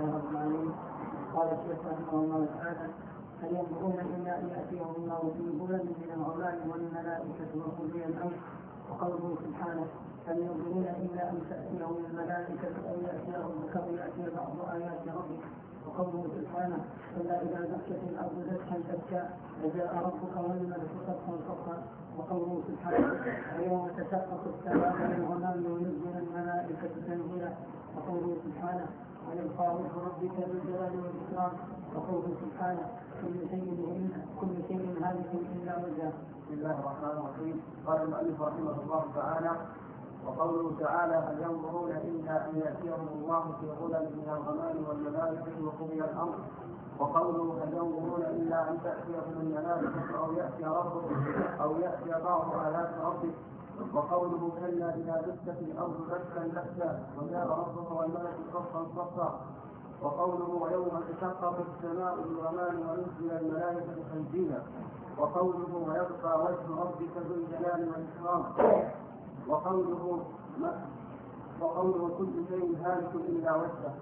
لله رب العالمين. قال الشيخ رحمه الله تعالى: هل ينظرون إلا أن يأتيهم الله في ظلل من الغمام والملائكة وقضي الأمر. وقوله سبحانه: هل ينظرون إلا أن تأتيهم الملائكة أو يأتي ربك أو يأتي بعض آيات ربك. وقوله سبحانه: إلا إذا دكت الأرض دكا دكا وجاء ربك والملك صفا صفا. وقوله سبحانه: ويوم تشقق السماء بالغمام وينزل الملائكة تنزيلا. وقوله سبحانه: ويبقى وجه ربك ذو الجلال والإكرام. وقوله سبحانه: كل شيء هالك إلا وجهه. بسم الله الرحمن الرحيم. قال المؤلف رحمه الله تعالى: وقوله تعالى: هل ينظرون إلا أن يأتيهم الله في ظلل من الغمام والملائكة وقضي الأمر. وقوله: هل ينظرون إلا أن تأتيهم الملائكة أو يأتي ربك أو يأتي بعض آيات ربك. وقوله: كلا إذا دكت الأرض دكا دكا وجاء ربك والملك صفا صفا. وقوله: ويوم تشقق السماء بالغمام ونزل الملائكة تنزيلا. وقوله: ويبقى وجه ربك ذو الجلال والإكرام. وقوله: كل شيء هالك إلا وجهه.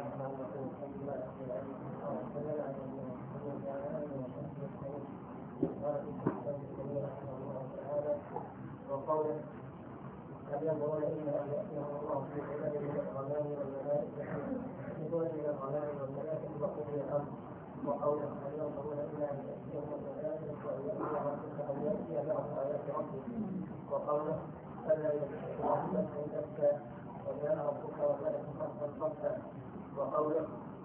وقوله: هل ينظرون إلا أن يأتيهم الله في ظلل من الغمام والملائكة وقضي الأمر. وقوله: هل ينظرون إلا أن يأتيهم الملائكة أو يأتي ربك أو يأتي بعض آيات ربك. وقوله: كلا إذا دكت الأرض دكا دكا وجاء ربك والملك صفا صفا. وقوله: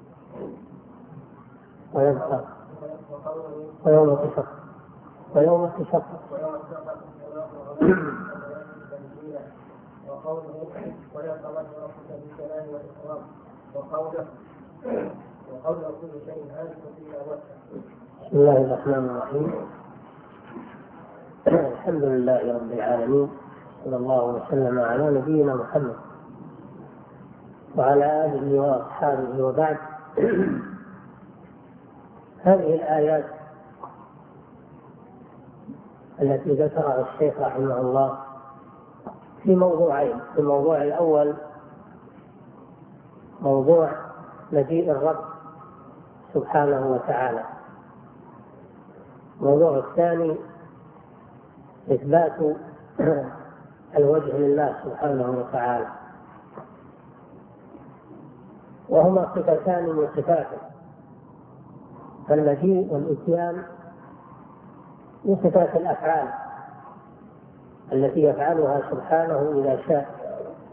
ويوم تشقق وقوله: ويبقى وجه ربك بالجلال والإكرام. وقوله: كل شيء هالك إلا وجهه. بسم الله الرحمن الرحيم. الحمد لله رب العالمين، صلى الله وسلم على نبينا محمد وعلى آله وأصحابه. وبعد، هذه الآيات التي ذكرها الشيخ رحمه الله في موضوعين. الموضوع الأول موضوع مجيء الرب سبحانه وتعالى. الموضوع الثاني إثبات الوجه لله سبحانه وتعالى، وهما صفتان من صفاته. فالمجيء والإتيان من صفات الأفعال التي يفعلها سبحانه إذا شاء.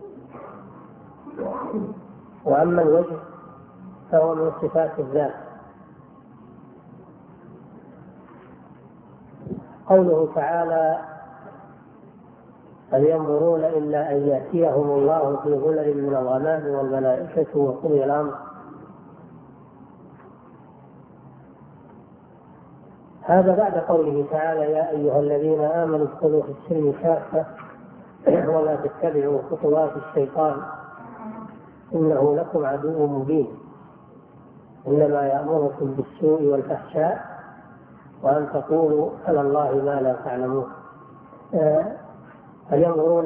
وأما الوجه فهو من صفات الذات. قوله تعالى: هل ينظرون إلا أن يأتيهم الله في ظلل من الغمام والملائكة وقضي الأمر. هذا بعد قوله تعالى: يا أيها الذين آمنوا ادخلوا في السلم كافة ولا تتبعوا خطوات الشيطان إنه لكم عدو مبين إنما يأمركم بالسوء والفحشاء وأن تقولوا على الله ما لا تعلمون. هل ينظرون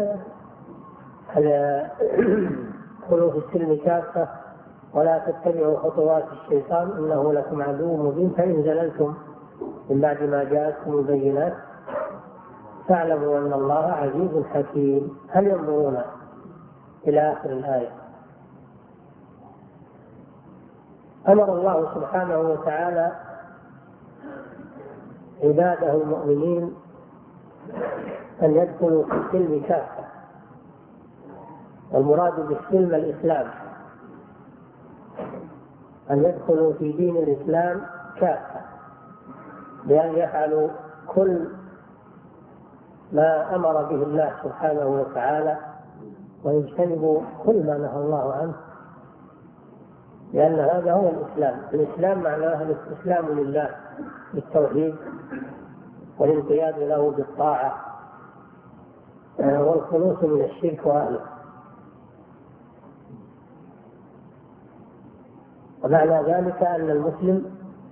ادخلوا في السلم كافة ولا تتبعوا خطوات الشيطان إنه لكم عدو مبين فإن زللتم من بعد ما جاءتكم البينات فاعلموا أن الله عزيز حكيم. هل ينظرون إلى آخر الآية. أمر الله سبحانه وتعالى عباده المؤمنين أن يدخلوا في السلم كافة. والمراد بالسلم الإسلام، أن يدخلوا في دين الإسلام كافة، بأن يفعلوا كل ما أمر به الله سبحانه وتعالى ويجتنبوا كل ما نهى الله عنه، لأن هذا هو الإسلام. الإسلام معناه الاستسلام لله بالتوحيد والانقياد له بالطاعة والخلوص من الشرك وأهله. ومعنى ذلك أن المسلم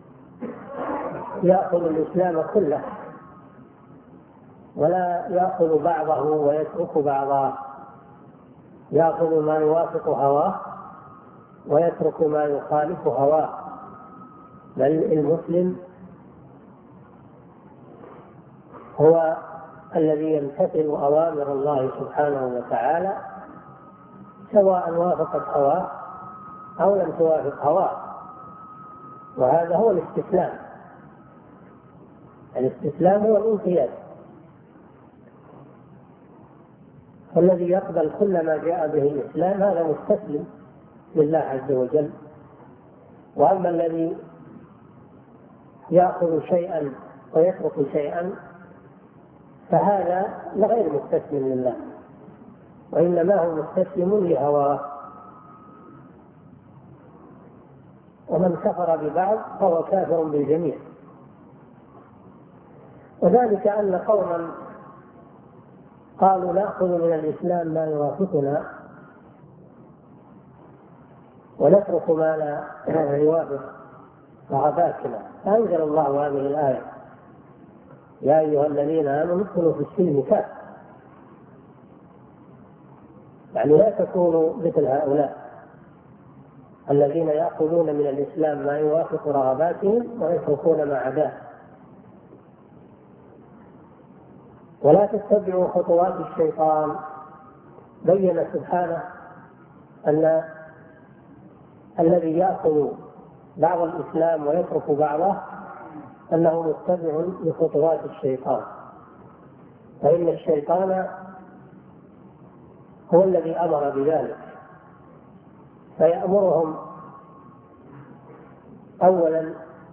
يأخذ الإسلام كله ولا يأخذ بعضه ويترك بعضه، يأخذ ما يوافق هواه ويترك ما يخالف هواه، بل المسلم هو الذي يمتثل أوامر الله سبحانه وتعالى سواء وافقت هواه أو لم توافق هواه، وهذا هو الاستسلام. الاستسلام هو الانقياد، والذي يقبل كل ما جاء به الإسلام هذا مستسلم لله عز وجل. وأما الذي يأخذ شيئا ويترك شيئا فهذا غير مستسلم لله، وإنما هو مستسلم لهواه. ومن كفر ببعض فهو كافر بالجميع. وذلك أن قوما قالوا نأخذ من الإسلام ما يوافقنا ونترك ما لا يوافق رغباتنا، فأنزل الله هذه الآية: يا أيها الذين آمنوا ادخلوا في السلم كافة. يعني لا تكونوا مثل هؤلاء الذين يأخذون من الإسلام ما يوافق رغباتهم ويتركون ما عداه. ولا تتبعوا خطوات الشيطان. بين سبحانه أن الذي يأخذ بعض الإسلام ويترك بعضه أنه متبع لخطوات الشيطان، فإن الشيطان هو الذي أمر بذلك، فيأمرهم أولا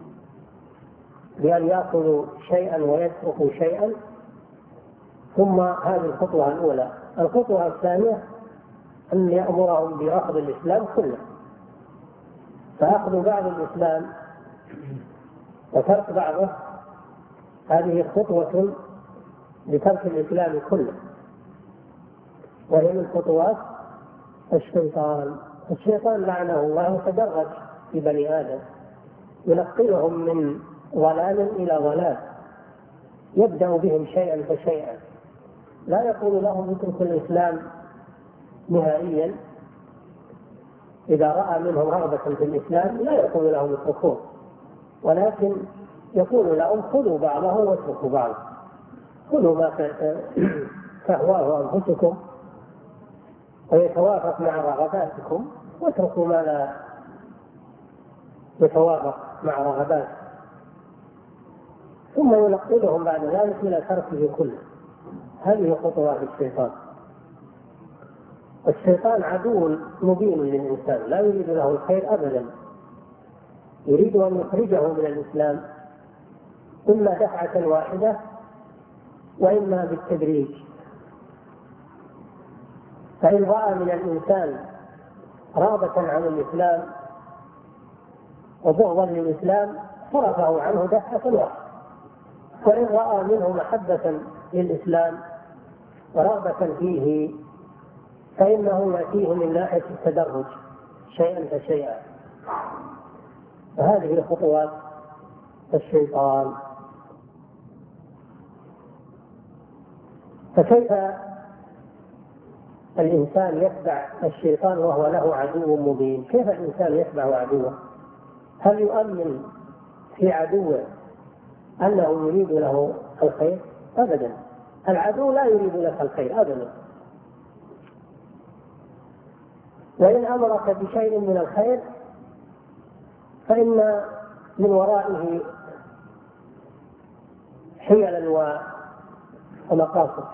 بأن يأخذوا شيئا ويتركوا شيئا، ثم هذه الخطوة الأولى. الخطوة الثانية أن يأمرهم بأخذ الإسلام كله، فأخذ بعض الإسلام وترك بعضه هذه خطوة لترك الإسلام كله، وهي من خطوات الشيطان. الشيطان لعنه الله تدرج في بني آدم، ينقلهم من ضلال إلى ضلال، يبدأ بهم شيئا فشيئا، لا يقول لهم اتركوا الإسلام نهائيا. إذا رأى منهم رغبة في الإسلام لا يقول لهم اتركوه، ولكن يقول لهم خذوا بعضه واتركوا بعضه، خذوا ما تهواه أنفسكم ويتوافق مع رغباتكم، واتركوا ما لا يتوافق مع رغباتكم، ثم ينقلهم بعد ذلك إلى تركه كله. هذه خطوات الشيطان. الشيطان عدو مبين للإنسان، لا يريد له الخير أبدا، يريد أن يخرجه من الإسلام إما دفعة واحدة وإما بالتدريج. فإن رأى من الإنسان رغبة عن الإسلام وبغضا للإسلام صرفه عنه دفعة واحدة، وإن رأى منه محبة للإسلام ورغبة فيه فإنه يأتيه من ناحية التدرج شيئا فشيئا. وهذه خطوات الشيطان. فكيف الإنسان يتبع الشيطان وهو له عدو مبين؟ كيف الإنسان يتبع عدوه؟ هل يؤمن في عدوه أنه يريد له الخير؟ أبدا، العدو لا يريد لك الخير أبدا، وإن أمرك بشيء من الخير فإن من ورائه حيلا ومقاصد،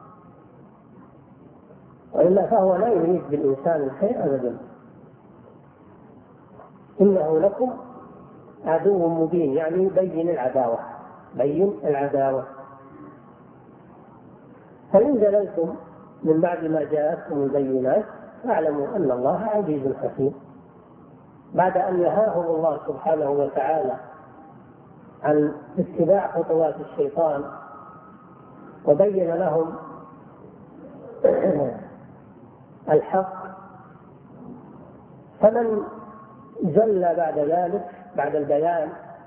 وإلا فهو لا يريد بالإنسان الخير أبدا. إنه لكم عدو مبين، يعني بين العداوة، بين العداوة. فإن زللتم من بعد ما جاءتكم البينات فاعلموا أن الله عزيز حكيم. بعد أن نهاهم الله سبحانه وتعالى عن اتباع خطوات الشيطان وبين لهم الحق، فمن زل بعد ذلك بعد البيان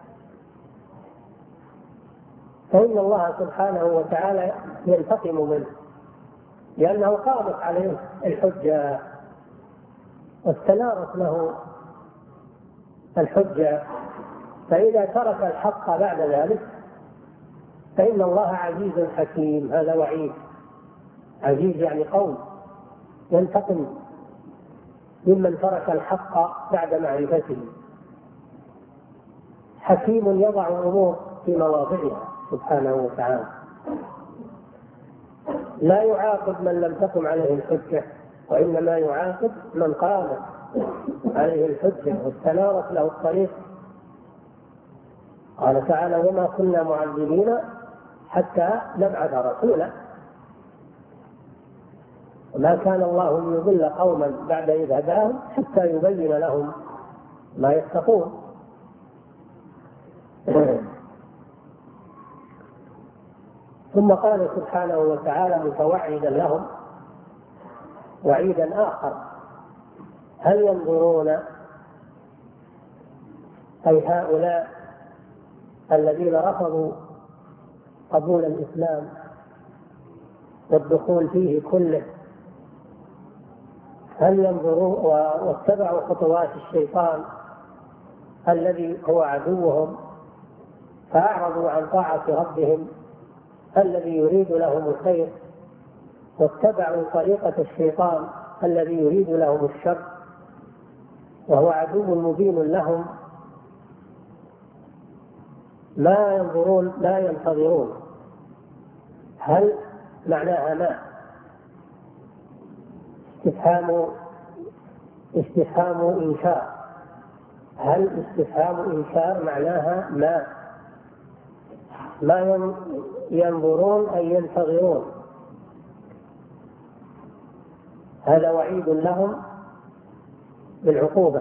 فإن الله سبحانه وتعالى ينتقم منه، لأنه قامت عليه الحجة واستنارت له الحجة، فإذا ترك الحق بعد ذلك فإن الله عزيز حكيم. هذا وعيد. عزيز يعني قوي، ينتقم ممن ترك الحق بعد معرفته. حكيم يضع الأمور في مواضعها سبحانه وتعالى، لا يعاقب من لم تقم عليه الحجة، وإنما يعاقب من قامت عليه الحجة واستنارت له الطريق. قال تعالى: وما كنا معذبين حتى نبعث رسولا. وما كان الله ليضل قوما بعد إذ هداهم حتى يبين لهم ما يتقون. ثم قال سبحانه وتعالى متوعدا لهم وعيدا آخر: هل ينظرون، أي هؤلاء الذين رفضوا قبول الإسلام والدخول فيه كله، هل ينظرون واتبعوا خطوات الشيطان الذي هو عدوهم، فأعرضوا عن طاعة ربهم الذي يريد لهم الخير، واتبعوا طريقة الشيطان الذي يريد لهم الشر وهو عدو مبين لهم، ما ينظرون لا ينتظرون. هل معناها ما، استفهام إنكار. هل استفهام إنكار معناها ما ينظرون أي ينتظرون. هذا وعيد لهم بالعقوبة.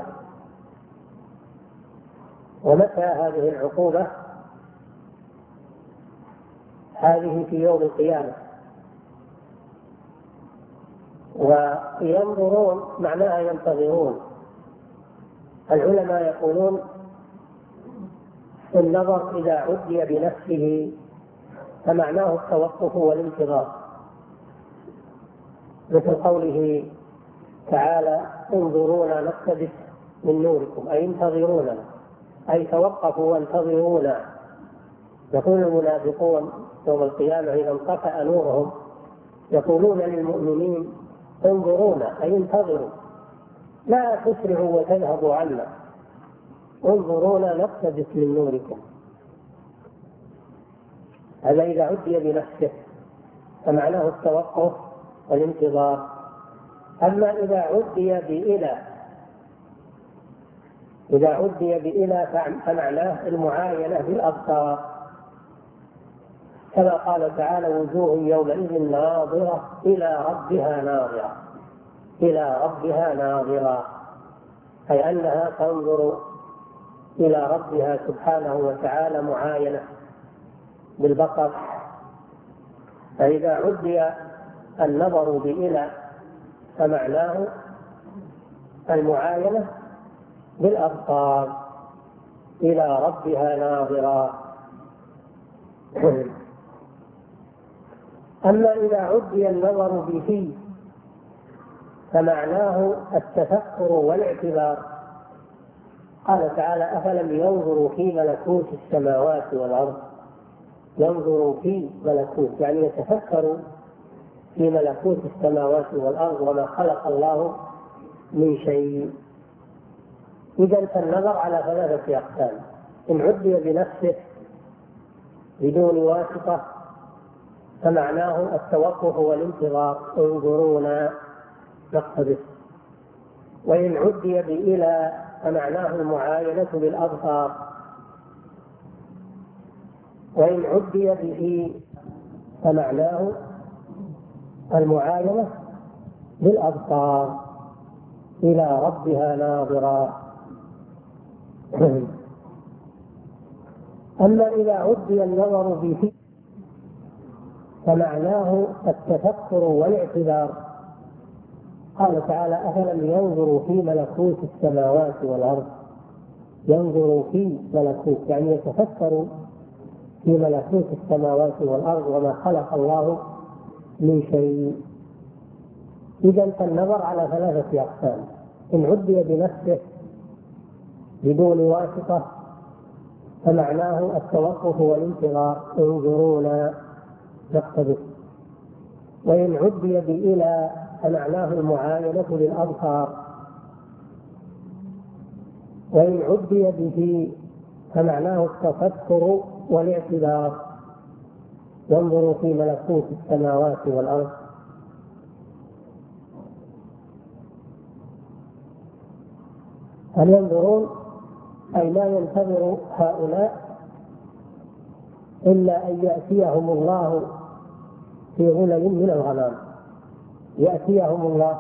ومتى هذه العقوبة؟ هذه في يوم القيامة. وينظرون معناها ينتظرون. العلماء يقولون النظر إذا عدي بنفسه فمعناه التوقف والانتظار، مثل قوله تعالى: انظرونا نقتبس من نوركم، أي انتظرونا، أي توقفوا وانتظرونا. يقول المنافقون يوم القيامة إذا انطفأ نورهم يقولون للمؤمنين: انظرونا، أي انتظروا، لا تسرعوا وتذهبوا عنا، انظرونا نقتبس من نوركم. هذا إذا عدي بنفسه فمعناه التوقف والانتظار. أما إذا عدي بإلى فمعناه المعاينة بالأبصار، كما قال تعالى: وجوه يومئذ ناظرة إلى ربها ناظرة. إلى ربها ناظرة أي أنها تنظر إلى ربها سبحانه وتعالى معاينة بالبصر. فإذا عدي النظر بإلى فمعناه المعاينة بالأبصار، إلى ربها ناظرة. أما إذا عدي النظر به فمعناه التفكر والاعتبار. قال تعالى: أفلم ينظروا في ملكوت السماوات والأرض. ينظروا في ملكوت يعني يتفكروا في ملكوت السماوات والأرض وما خلق الله من شيء. إذن فالنظر على ثلاثة أقسام: إن عدي بنفسه بدون واسطة فمعناه التوقف والانتظار، انظرونا نقتبس. وإن عدي بإلى فمعناه المعاينة بالأبصار. وإن عدي به فمعناه المعاينة بالأبصار، إلى ربها ناظرة. أما إذا عدي النظر به فمعناه التفكر والاعتبار. قال تعالى: أفلم ينظروا في ملكوت السماوات والأرض. ينظروا في ملكوت يعني يتفكروا في ملكوت السماوات والأرض وما خلق الله من شيء. إذن فالنظر على ثلاثة أقسام: إن عدي بنفسه بدون واسطة فمعناه التوقف والانتظار، انظرونا نقتبس. وإن عدي بإلى فمعناه المعاينة للأبصار. وإن عدي به فمعناه التفكر والاعتبار، وانظروا في ملكوت السماوات والأرض. هل ينظرون أي لا ينتظر هؤلاء إلا أن يأتيهم الله في غلل من الغمام. يأتيهم الله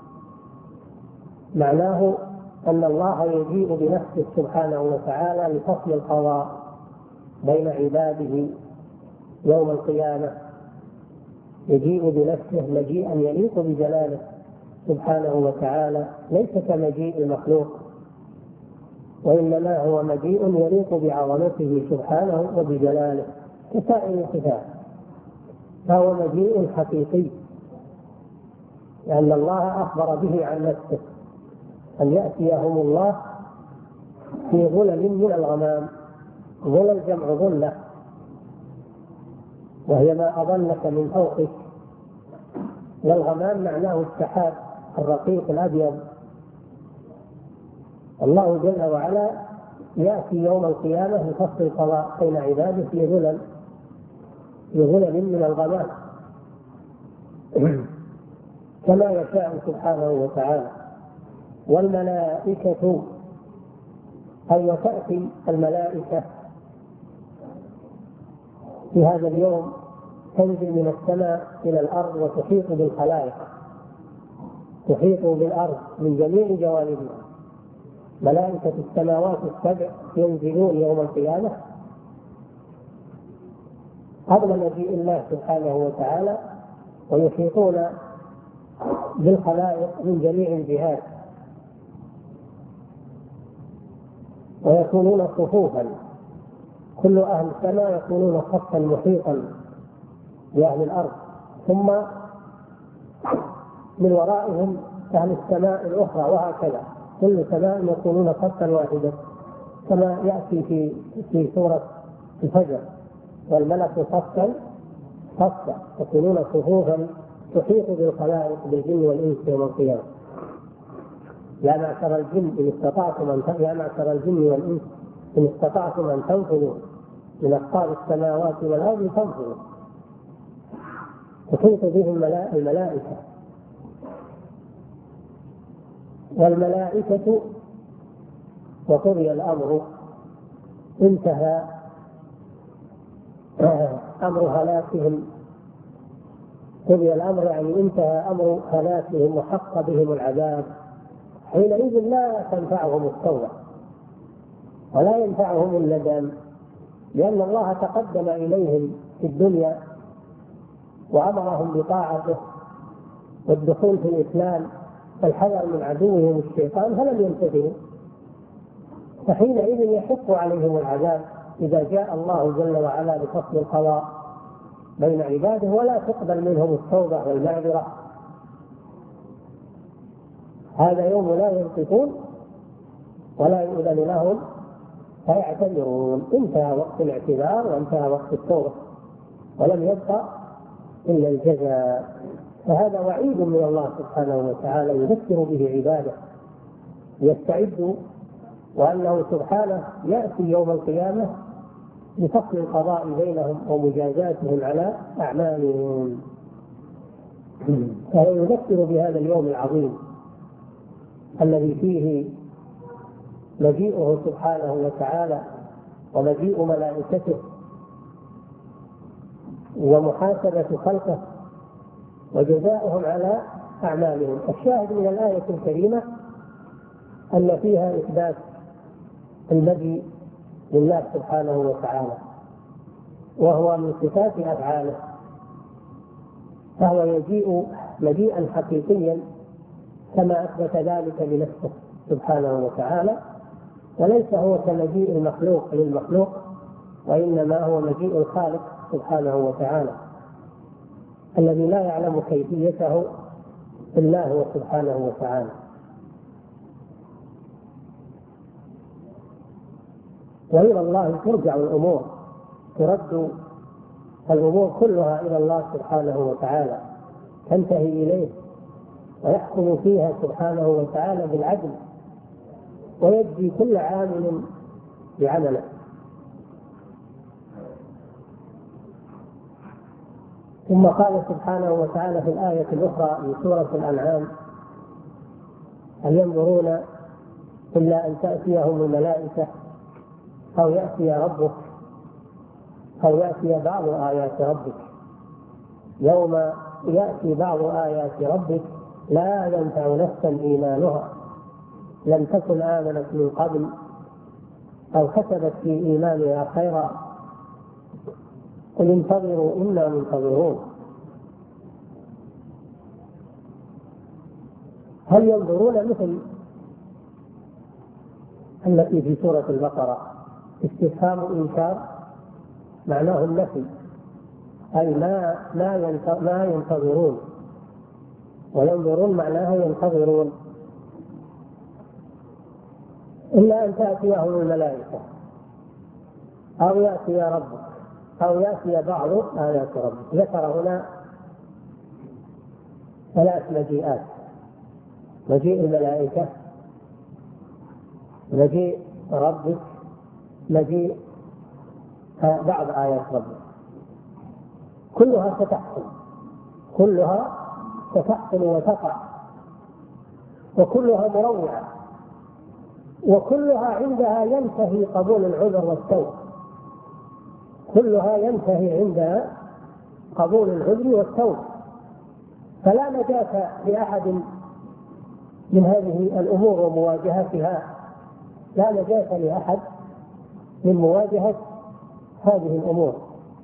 معناه أن الله يجيء بنفسه سبحانه وتعالى لفصل القضاء بين عباده يوم القيامة. يجيء بنفسه مجيئا يليق بجلاله سبحانه وتعالى، ليس كمجيء المخلوق، وإنما هو مجيء يليق بعظمته سبحانه وبجلاله كسائر الصفات، فهو مجيء حقيقي، لأن الله أخبر به عن نفسه أن يأتيهم الله في غلل من الغمام. غلل جمع غلة، وهي ما أظلك من فوقك، والغمام معناه السحاب الرقيق الأبيض. الله جل وعلا يأتي يوم القيامة لفصل القضاء بين عباده في غلل من الغمام كما يشاء سبحانه وتعالى. والملائكة أي وتأتي الملائكة في هذا اليوم، تنزل من السماء إلى الأرض وتحيط بالخلائق، تحيط بالأرض من جميع جوانبها. ملائكة السماوات السبع ينزلون يوم القيامة قبل مجيء الله سبحانه وتعالى، ويحيطون بالخلائق من جميع الجهات، ويكونون صفوفا، كل أهل السماء يكونون صفا محيطا بأهل الأرض، ثم من ورائهم أهل السماء الأخرى، وهكذا كل سماء يكونون صفا واحدا، كما يأتي في سورة الفجر: والملك صفا صفا، يكونون صفوفا تحيط بالخلائق بالجن والإنس يوم القيامة. يا معشر الجن والإنس إن استطعتم أن تنفذوا من أقطار السماوات والأرض فانفذوا. تحيط بهم الملائكة. والملائكة وقضي الأمر، انتهى أمر هلاكهم. قضي الأمر يعني انتهى أمر هلاكهم وحق بهم العذاب. حينئذ لا تنفعهم التوبة ولا ينفعهم الندم، لأن الله تقدم إليهم في الدنيا وأمرهم بطاعته والدخول في الإسلام والحذر من عدوهم الشيطان، فلم ينتهوا، فحينئذ يحق عليهم العذاب إذا جاء الله جل وعلا بفصل القضاء بين عباده ولا تقبل منهم التوبة والمعذرة. هذا يوم لا ينطقون ولا يؤذن لهم فيعتذرون. انتهى وقت الاعتذار وانتهى وقت التوبة، ولم يبقى إلا الجزاء. فهذا وعيد من الله سبحانه وتعالى يذكر به عباده يستعدوا، وأنه سبحانه يأتي يوم القيامة لفصل القضاء بينهم ومجازاتهم على أعمالهم. فهو يذكر بهذا اليوم العظيم الذي فيه مجيئه سبحانه وتعالى ومجيء ملائكته ومحاسبة خلقه وجزاؤهم على أعمالهم. الشاهد من الآية الكريمة أن فيها إثبات المجيء لله سبحانه وتعالى، وهو من صفات أفعاله، فهو يجيء مجيئا حقيقيا كما أثبت ذلك لنفسه سبحانه وتعالى، وليس هو كمجيء المخلوق للمخلوق، وإنما هو مجيء الخالق سبحانه وتعالى الذي لا يعلم كيفيته إلا هو سبحانه وتعالى. وإلى الله ترجع الأمور، ترد الأمور كلها إلى الله سبحانه وتعالى، تنتهي إليه ويحكم فيها سبحانه وتعالى بالعدل، ويجزي كل عامل بعمله. ثم قال سبحانه وتعالى في الآية الأخرى من سورة الأنعام: هل ينظرون إلا أن تأتيهم الملائكة أو يأتي ربك أو يأتي بعض آيات ربك. يوم يأتي بعض آيات ربك لا ينفع نفسا إيمانها لم تكن آمنت من قبل أو كسبت في إيمانها خيرا قل انتظروا إنا منتظرون. هل ينظرون مثل التي في سورة البقرة استفهام إنكار معناه النفي، أي ما ينتظرون، وينظرون معناها ينتظرون، إلا أن تأتيهم الملائكة أو يأتي ربك أو يأتي بعض آيات ربك. ذكر هنا 3 مجيئات: مجيء الملائكة، مجيء ربك، مجيء بعض آيات ربك. كلها ستحصل وتقع، وكلها مروعة، وكلها عندها ينتهي قبول العذر والتوبة، كلها ينتهي عندها قبول العذر والتوبة. فلا نجاة لأحد من هذه الأمور ومواجهتها، لا نجاة لأحد من مواجهة هذه الأمور.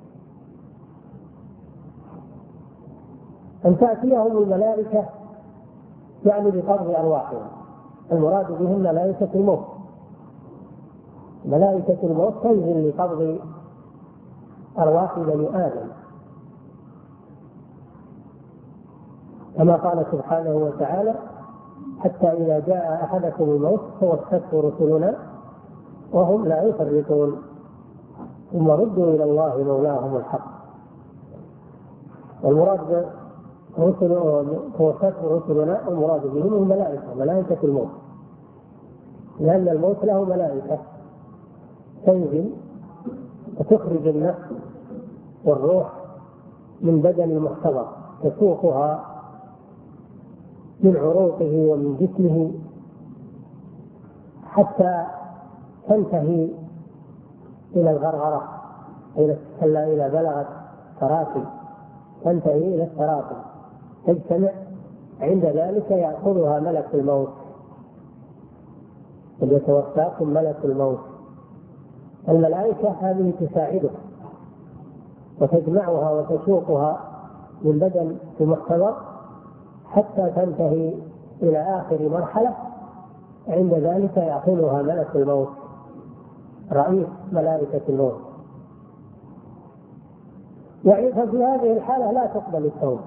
أن تأتيهم الملائكة يعني بقبض أرواحهم، المراد بهم ملائكة الموت. ملائكة الموت تنزل لقبض أرواح بني آدم، كما قال سبحانه وتعالى: حتى إذا جاء أحدكم الموت توفته رسلنا وهم لا يفرطون ثم ردوا إلى الله مولاهم الحق. والمراد توفته رسلنا المراد بهم الملائكة، ملائكة الموت، لأن الموت له ملائكة تنزل وتخرج النفس والروح من بدن المحتضر، تسوقها من عروقه ومن جسمه حتى تنتهي إلى الغرغرة، إلى بلغت تراقي، تنتهي إلى التراقي، تجتمع. عند ذلك يأخذها ملك الموت، يتوفاكم ملك الموت. الملائكة هذه تساعدها وتجمعها وتسوقها من بدن المحتضر حتى تنتهي إلى آخر مرحلة، عند ذلك يأخذها ملك الموت رئيس ملائكة الموت. ففي هذه الحالة لا تقبل التوبة،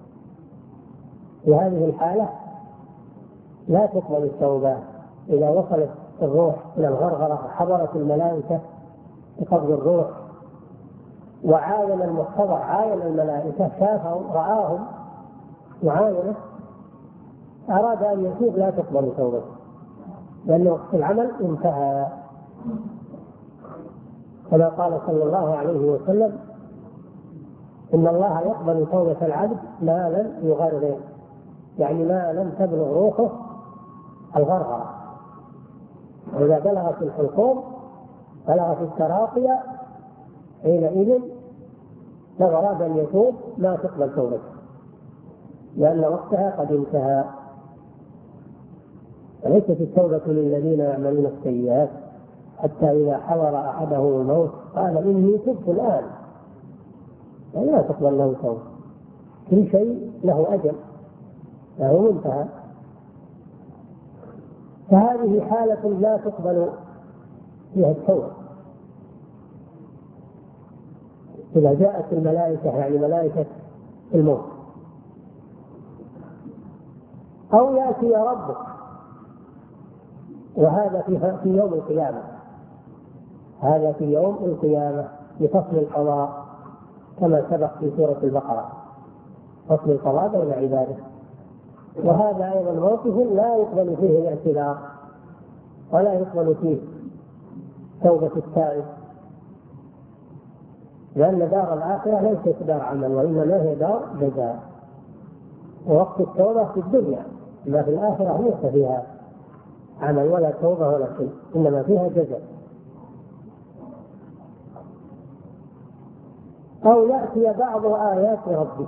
في هذه الحالة لا تقبل التوبة. إذا وصلت الروح إلى الغرغرة حضرت الملائكة بقبض الروح، وعاين المحتضر، عاين الملائكة، شافهم رآهم معاينة، أراد أن يتوب لا تقبل توبته، لأنه العمل انتهى. كما قال صلى الله عليه وسلم: إن الله يقبل توبة العبد ما لم يغرر، يعني ما لم تبلغ روحه الغرغرة. وإذا بلغت الحلقوم بلغت التراقية حينئذ لو أراد أن يتوب لا تقبل توبته، لأن وقتها قد انتهى. وليست التوبة للذين يعملون السيئات حتى إذا حضر أحدهم الموت قال إني تبت الآن، يعني لا تقبل له توبة. كل شيء له أجل، له منتهى. فهذه حالة لا تقبل فيها التوبة. إذا جاءت الملائكة يعني ملائكة الموت، أو يأتي ربك، وهذا في يوم القيامة. هذا في يوم القيامة بفصل القضاء كما سبق في سورة البقرة، فصل القضاء بين عباده. وهذا أيضا موقف لا يقبل فيه الاعتذار ولا يقبل فيه توبة التائب، لأن دار الآخرة ليست دار عمل وإنما هي دار جزاء، ووقت التوبة في الدنيا، ما في الآخرة ليس فيها عمل ولا توبة ولا شيء، إنما فيها جزاء. أو يأتي بعض آيات ربك،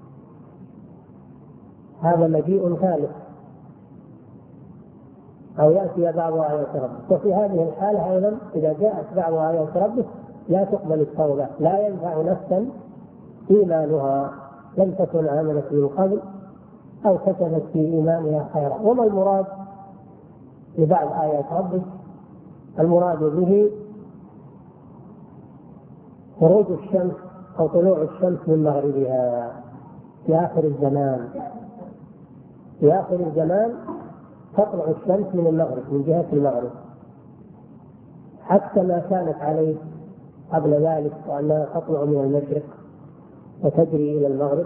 هذا مجيء ثالث، أو يأتي بعض آيات ربك. وفي هذه الحالة أيضا إذا جاءت بعض آيات ربك لا تقبل التوبة، لا ينفع نفسا إيمانها لم تكن آمنت من قبل أو كسبت في إيمانها خيرا. وما المراد لبعض آيات ربك؟ المراد به خروج الشمس أو طلوع الشمس من مغربها في آخر الزمان. في آخر الزمان تطلع الشمس من المغرب، من جهة المغرب، حتى ما كانت عليه قبل ذلك، وأنها تطلع من المشرق وتجري إلى المغرب.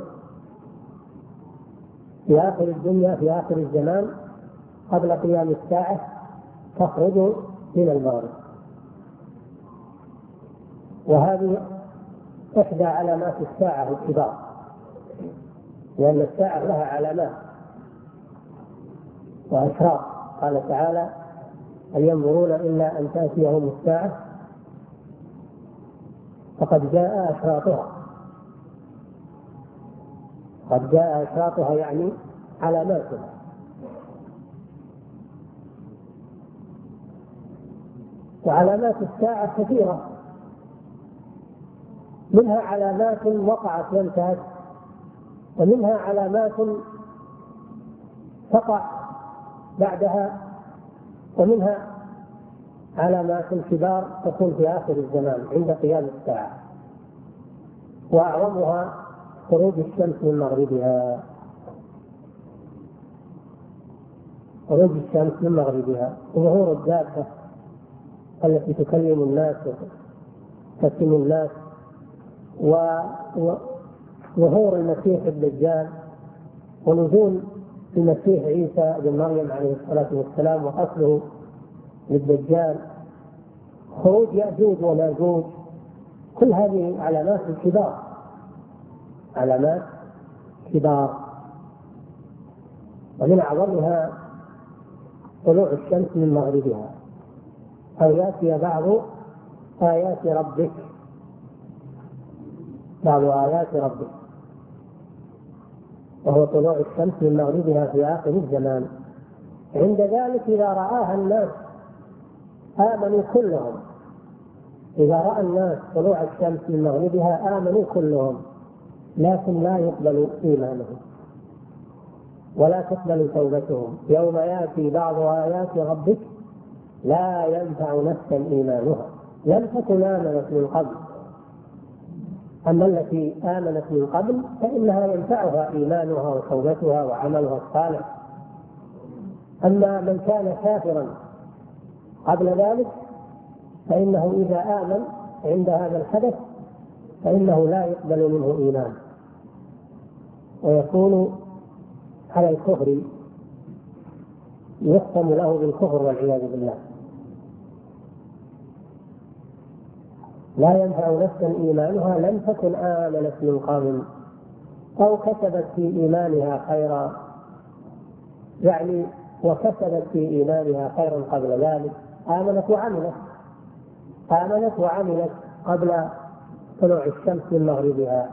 في آخر الدنيا في آخر الزمان قبل قيام الساعة تخرج من المغرب. وهذه إحدى علامات الساعة الكبار، لأن الساعة لها علامات وأشراط. قال تعالى: هل ينظرون إلا أن تأتيهم الساعة فقد جاء أشراطها. قد جاء أشراطها يعني علاماتها. وعلامات الساعة كثيرة، منها علامات وقعت وانتهت، ومنها علامات تقع بعدها، ومنها علامات كبار تكون في آخر الزمان عند قيام الساعة. وأعظمها خروج الشمس من مغربها، خروج الشمس من مغربها، وظهور الدابة التي تكلم الناس وتسم الناس، وظهور المسيح الدجال، ونزول المسيح عيسى بن مريم عليه الصلاة والسلام وقتله للدجال، خروج يأجوج وماجوج. كل هذه علامات كبار، علامات كبار. ومن أعظمها طلوع الشمس من مغربها، أو يأتي بعض آيات ربك، بعض آيات ربك، وهو طلوع الشمس من مغربها في آخر الزمان. عند ذلك إذا رآها الناس آمنوا كلهم. إذا رأى الناس طلوع الشمس من مغربها آمنوا كلهم، لكن لا يقبل إيمانهم ولا تقبل توبتهم. يوم يأتي بعض آيات ربك لا ينفع نفسا إيمانها لم تكن آمنت من قبل. أما التي آمنت من قبل فإنها ينفعها إيمانها وتوبتها وعملها الصالح. أما من كان كافرا قبل ذلك فإنه إذا آمن عند هذا الحدث فإنه لا يقبل منه إيمان، ويكون على الكفر، يختم له بالكفر والعياذ بالله. لا ينفع نفسا إيمانها لم تكن آمنت من قبل أو كسبت في إيمانها خيرا، يعني وكسبت في إيمانها خيرا قبل ذلك. آمنت وعملت قبل طلوع الشمس من مغربها.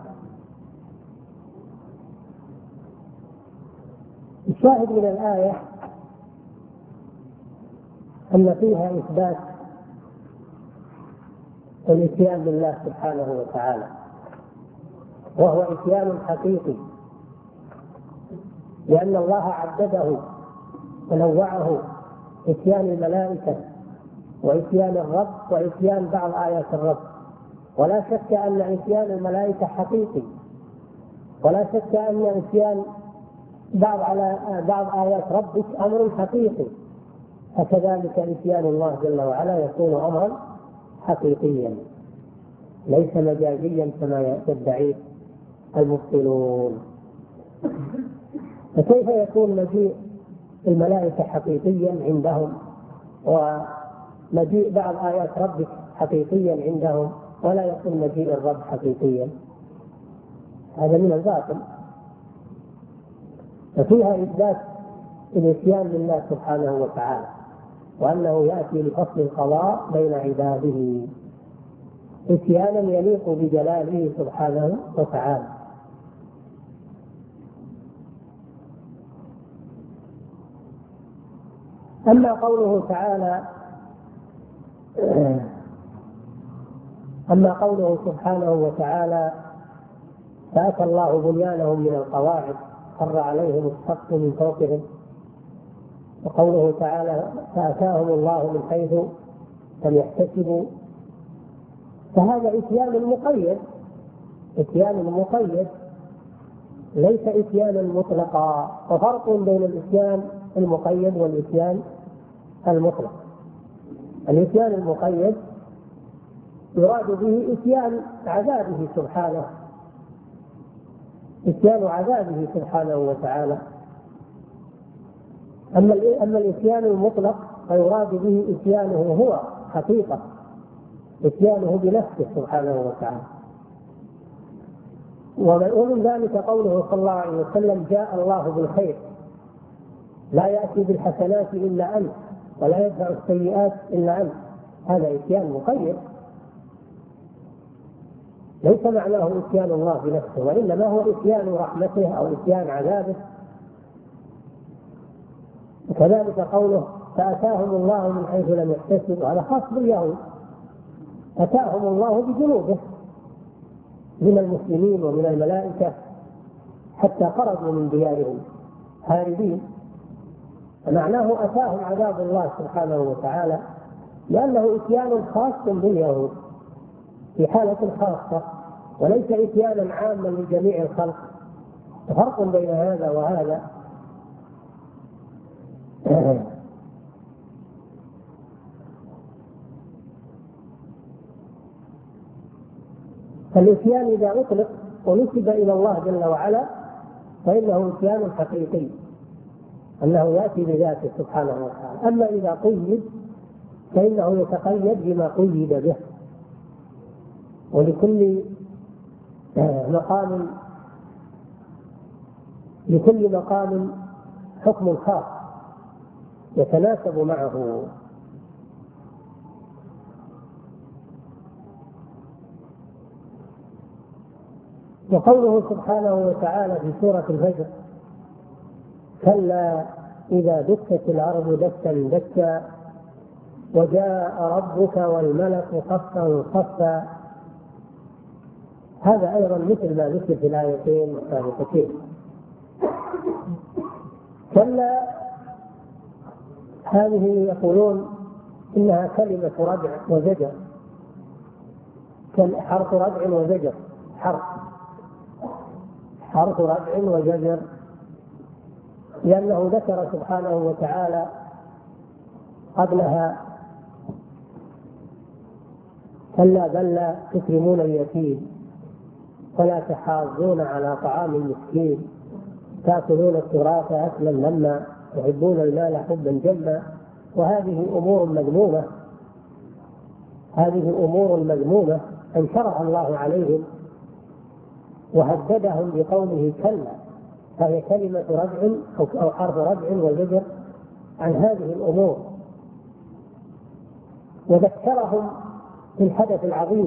الشاهد من الآية أن فيها إثبات الإتيان بالله سبحانه وتعالى، وهو إتيان حقيقي، لأن الله عدده ونوعه: إتيان الملائكة، وإتيان الرب، وإتيان بعض آيات الرب. ولا شك أن إتيان الملائكة حقيقي، ولا شك أن إتيان بعض آيات ربك أمر حقيقي، فكذلك إتيان الله جل وعلا يكون أمرا حقيقيا ليس مجازيا كما يدعي المبطلون. فكيف يكون مجيء الملائكة حقيقيا عندهم ومجيء بعض آيات ربك حقيقيا عندهم ولا يكون مجيء الرب حقيقيا؟ هذا من الباطل. ففيها إثبات الإتيان لله سبحانه وتعالى، وأنه يأتي لفصل القضاء بين عباده إتيانا يليق بجلاله سبحانه وتعالى. أما قوله سبحانه وتعالى فأتى الله بنيانهم من القواعد خر عليهم السقف من فوقهم، وقوله تعالى فأتاهم الله من حيث لم يحتسبوا، فهذا إتيان مقيد ليس إتيانا مطلقا، وفرق بين الإتيان المقيد والإتيان المطلق. الإتيان المقيد يراد به إتيان عذابه سبحانه، إتيان عذابه سبحانه وتعالى. أما الإتيان المطلق فيراد به إتيانه هو حقيقة، إتيانه بنفسه سبحانه وتعالى. ومن ذلك قوله صلى الله عليه وسلم جاء الله بالخير لا يأتي بالحسنات إلا أنت ولا يدفع السيئات إلا أنت، هذا إتيان مقيد ليس معناه إتيان الله بنفسه، وإنما هو إتيان رحمته أو إتيان عذابه. وكذلك قوله فأتاهم الله من حيث لم يحتسبوا، هذا خاص باليهود، أتاهم الله بجنوده من المسلمين ومن الملائكة حتى خرجوا من ديارهم هاربين، فمعناه أتاهم عذاب الله سبحانه وتعالى لأنه إتيان خاص باليهود في حالة خاصة وليس إتيانا عاما لجميع الخلق. فرق بين هذا وهذا. فالإتيان إذا أطلق ونسب إلى الله جل وعلا فإنه إتيان حقيقي، أنه يأتي بذاته سبحانه وتعالى. أما إذا قيد فإنه يتقيد بما قيد به، ولكل مقام حكم خاص يتناسب معه. وقوله سبحانه وتعالى في سورة الفجر كلا إذا دكت الأرض دكا دكا وجاء ربك والملك صفا صفا، هذا أيضا مثل ما ذكر في الآيتين السابقتين. كلا هذه يقولون إنها كلمة ردع وزجر، حرف ردع وزجر، حرف ردع وزجر، لأنه ذكر سبحانه وتعالى قبلها كلا بل لا تكرمون اليتيم ولا تحاضون على طعام المسكين تأكلون التراث أكلا لما تحبون المال حبا جما. وهذه أمور مذمومة أنكرها الله عليهم وهددهم بقوله كلا، فهي كلمة ردع أو حرف ردع وزجر عن هذه الأمور. وذكرهم بالحدث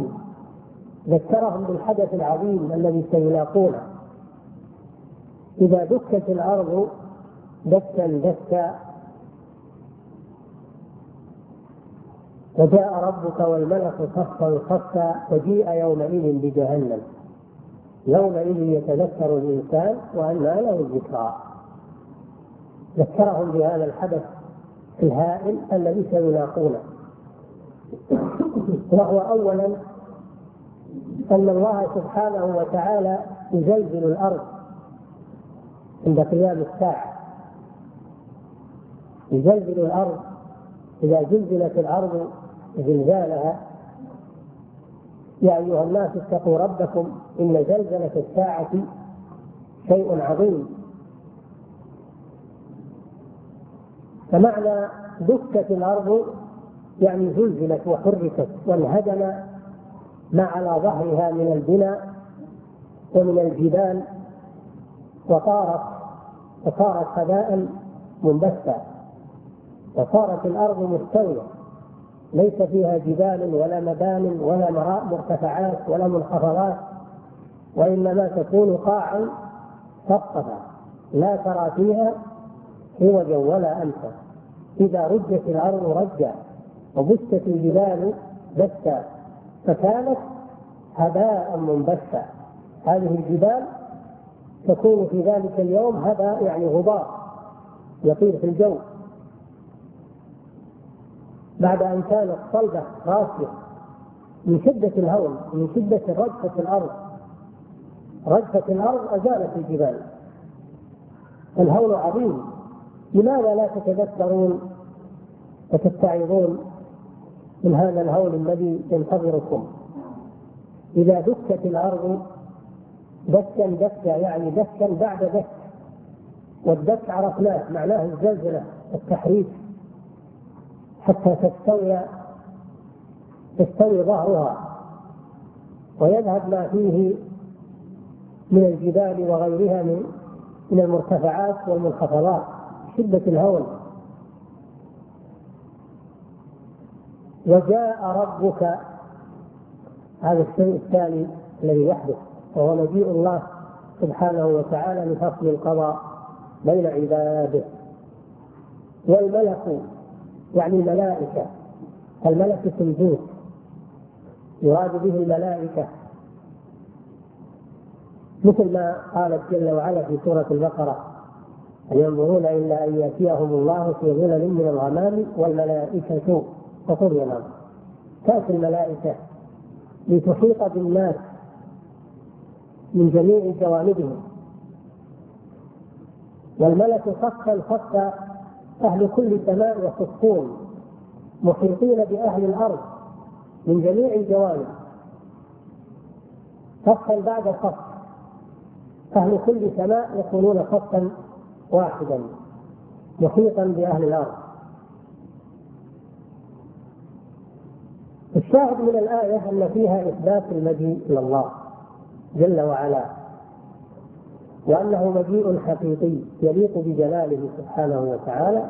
العظيم الذي سيلاقونه إذا دكت الأرض دكا دكا وجاء ربك والملك صفا صفا وجيء يومئذ بجهنم يومئذ يتذكر الإنسان وأنى له الذكرى. ذكرهم بهذا الحدث الهائل الذي سيلاقونه، وهو أولا أن الله سبحانه وتعالى يزلزل الأرض عند قيام الساعة. يزلزل الأرض إذا زلزلت الأرض زلزالها يا أيها الناس اتقوا ربكم إن زلزلة الساعة شيء عظيم. فمعنى دكت الأرض يعني زلزلت وحركت وانهدم ما على ظهرها من البناء ومن الجبال وصارت هباء منبثا، وصارت الأرض مستوية ليس فيها جبال ولا مبان ولا مرتفعات ولا منخفضات، وإنما تكون قاعا صفصفا لا ترى فيها عوجا ولا أمتا. إذا رجت الأرض رجا وبست الجبال بسا فكانت هباء منبثا. هذه الجبال تكون في ذلك اليوم هباء يعني غبار يطير في الجو بعد أن كانت صلبة راسية من شدة الهول من شدة رجفة الأرض. رجفة الأرض أزالت الجبال. الهول عظيم. لماذا لا تتذكرون وتتعظون من هذا الهول الذي ينتظركم؟ إذا دكت الأرض دكا دكا يعني دكا بعد دك، والدك عرفناه معناه الزلزلة التحريك حتى تستوي ظهرها ويذهب ما فيه من الجبال وغيرها من المرتفعات والمنخفضات شدة الهول. وجاء ربك، هذا الشيء الثاني الذي يحدث وهو مجيء الله سبحانه وتعالى لفصل القضاء بين عباده. والملك يعني الملائكة، الملك الجنس يراد به الملائكة، مثل ما قال جل وعلا في سورة البقرة: هل ينظرون إلا أن يأتيهم الله في ظلل من الغمام والملائكة وقضي الأمر. تأتي الملائكة لتحيط بالناس من جميع جوانبهم، والملك صفا صف أهل كل سماء يصفون محيطين بأهل الأرض من جميع الجوانب، صفا بعد صف، أهل كل سماء يكونون صفا واحدا محيطا بأهل الأرض. الشاهد من الآية أن فيها إثبات المجيء إلى الله جل وعلا، وأنه مجيء حقيقي يليق بجلاله سبحانه وتعالى.